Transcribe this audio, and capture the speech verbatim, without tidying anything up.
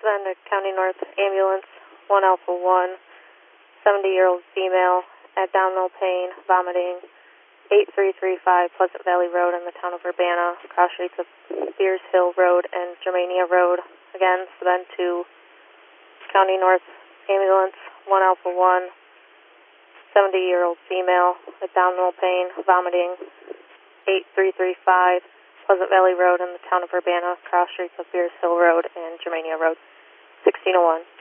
been to County North Ambulance, one Alpha one, seventy-year-old female, abdominal pain, vomiting, eight three three five Pleasant Valley Road in the town of Urbana, cross streets of Spears Hill Road and Germania Road. Again, then to County North Ambulance, one Alpha one, seventy-year-old female, abdominal pain, vomiting, eight three three five Pleasant Valley Road in the town of Urbana, cross streets of Spears Hill Road and Germania Road, sixteen oh one.